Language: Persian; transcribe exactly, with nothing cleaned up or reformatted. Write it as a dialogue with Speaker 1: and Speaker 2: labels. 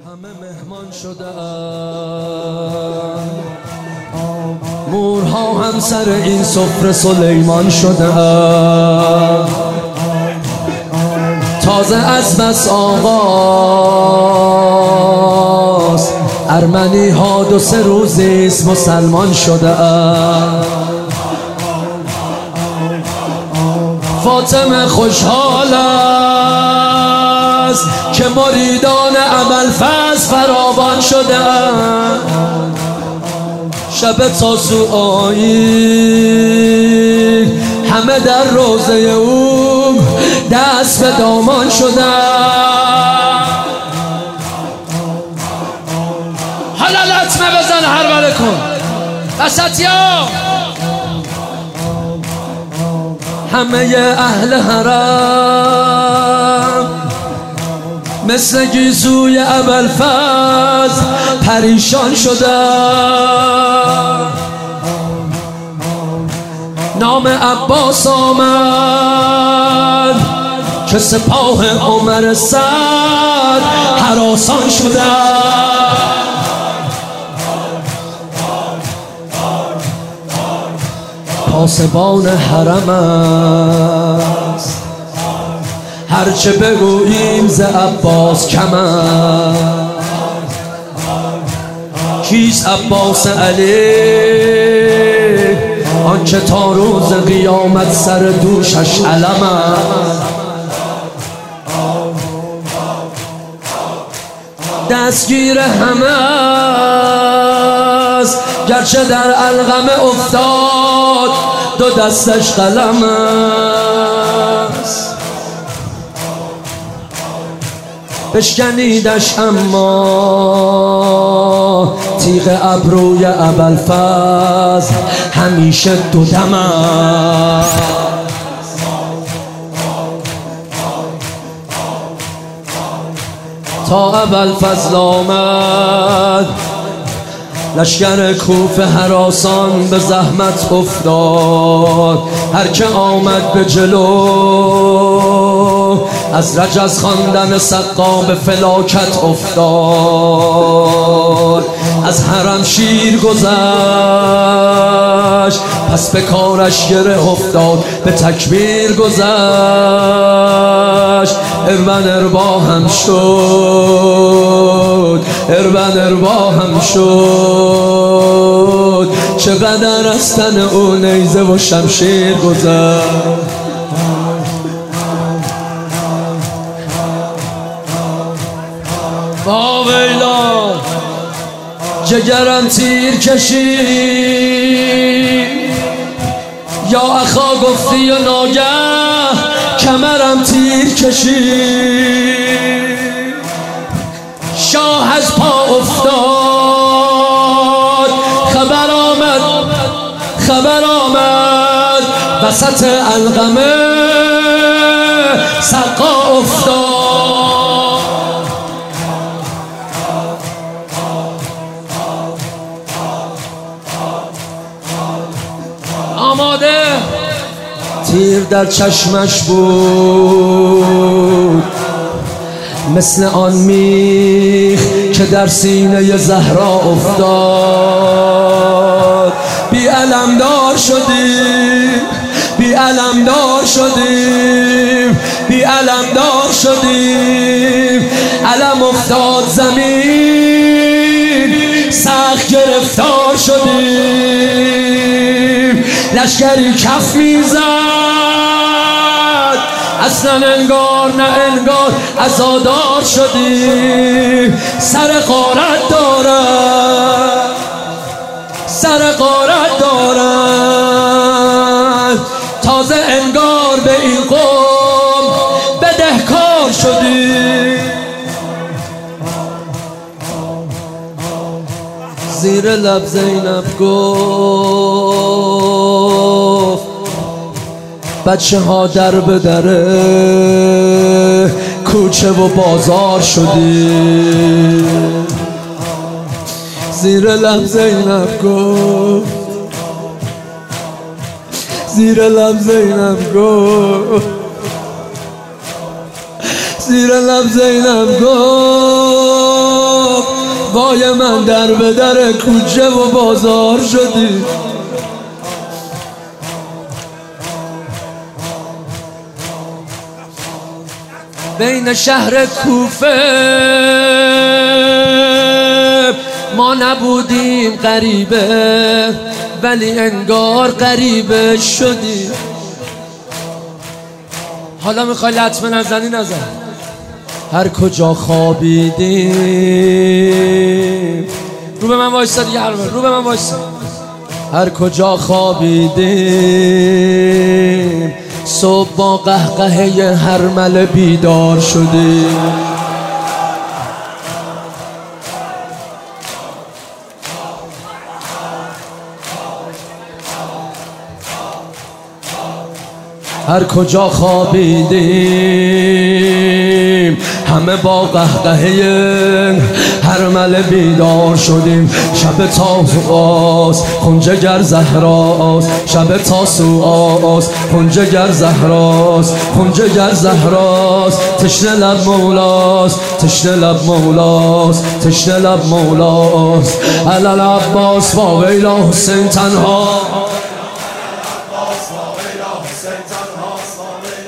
Speaker 1: همه مهمان شدن، مورها هم سر این سفره سلیمان شدن. تازه از بس آغاز ارمنی ها دو سه روزیست مسلمان شدن. فاطمه خوشحال است که مریدان ابوالفضل فراوان شدن. شب تاسوعایی همه در روضه او دست به دامان شدن. حالا لطمه بزن هربله کن وسطیا. همه اهل حرم مثل گیسوی ابوالفضل پریشان شدن. نام عباس آمد که سپاه عمر سعد هراسان شدن. پاسبان حرم است هرچه بگوییم ز عباس کم است. کیست عباس علی آنچه تا روز قیامت سر دوشش علم است. دستگیر همه است گرچه در علقمه افتاد دو دستش قلم است. بشکنیدش اما تیغ ابروی ابوالفضل همیشه دو دم است. تا ابوالفضل آمد لشکر کوفه هراسان به زحمت افتاد. هر که آمد به جلو از رجز خواندن سقا به فلاکت افتاد. از حرم شیر گذشت پس به کارش گره افتاد. به تکبیر گذشت اربن اربا هم شد، اربن اربا هم شد. چقدر از تن او نیزه و شمشیر گذشت. با ویلا جگرم تیر کشید یا اخا گفتی و ناگه کمرم تیر کشید. شاه از پا افتاد خبر آمد خبر آمد وسط علقمه سقا افتاد. آماده تیر در چشمش بود مثل آن میخ که در سینه زهرا افتاد. بی علمدار شدیم بی علمدار شدیم بی علمدار شدیم. علم افتاد زمین سخت گرفتار شدیم. لشکری کف میزد اصلا انگار نه انگار عزادار شدیم. سر غارت دارد سر غارت دارد تازه انگار به این قوم بدهکار شدیم. زیر لب زینب گفت بچه ها در به دره کوچه و بازار شدیم. زیر لب زینب گفت زیر لب زینب گفت زیر لب زینب گفت پای من در به در کوچه و بازار شدی. بین شهر کوفه ما نبودیم غریبه، ولی انگار غریبه شدی. حالا میخوای لطمه نزنی نزن. هر کجا خوابیدیم، رو به من وایسا دیگه، رو به من وایسا. هر کجا خوابیدیم صبح با قهقهه هرمله بیدار شدیم. هر کجا خوابیدیم همه با قهقهه هرمله بیدار شدیم. شب تاسوعاست خنجگر زهراست، شب تاسوعاست خنجگر زهراست، خنجگر زهراست. تشنه لب مولاست، تشنه لب مولاست، تشنه لب مولاست. علل عباس با ویلا حسین تنها.